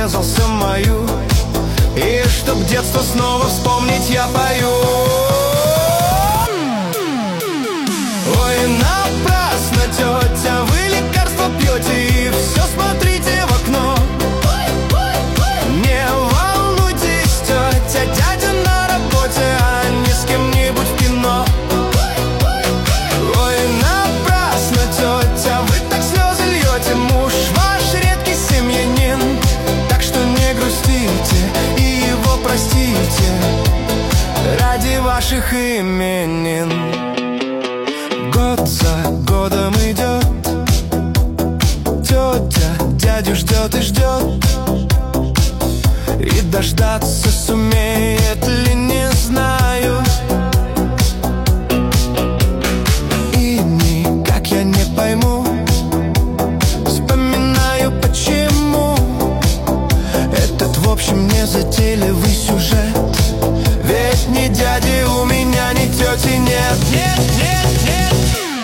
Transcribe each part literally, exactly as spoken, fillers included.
врезался в мою. И чтоб детство снова вспомнить, я пою. Ой, напрасно, тетя, вы лекарства пьете и все смотрите в окно. Не волнуйтесь, тетя, дядя на работе, а не с кем-нибудь в кино. Ой, напрасно, тетя, вы так слезы льете, муж ваш редкий семьянин. Так что не грустите и его простите ради ваших именин. Год за годом идет, тетя дядю ждет и ждет, и дождаться сумеет ли, не знаю. И никак я не пойму, вспоминаю почему этот в общем незатейливый сюжет. Ведь ни дяди у меня, ни тети нет. Нет, нет, нет.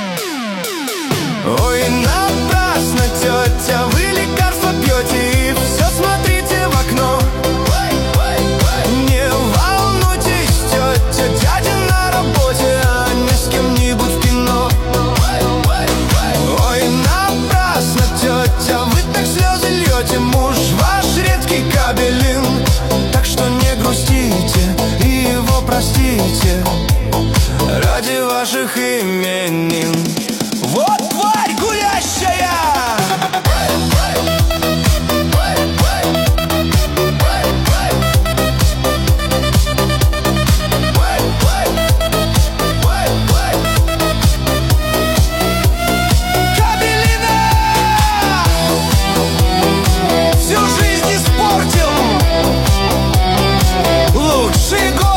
Ой, напрасно, тетя, вы лекарства пьете и все смотрите в окно. Не волнуйтесь, тетя, дядя на работе, а не с кем-нибудь в кино. Ой, напрасно, тетя, вы так слезы льете, муж ваш редкий кабелин. Так что не грустите и его простите ради ваших именин. Вот тварь гулящая! Кабелина! Всю жизнь испортил. Лучший год!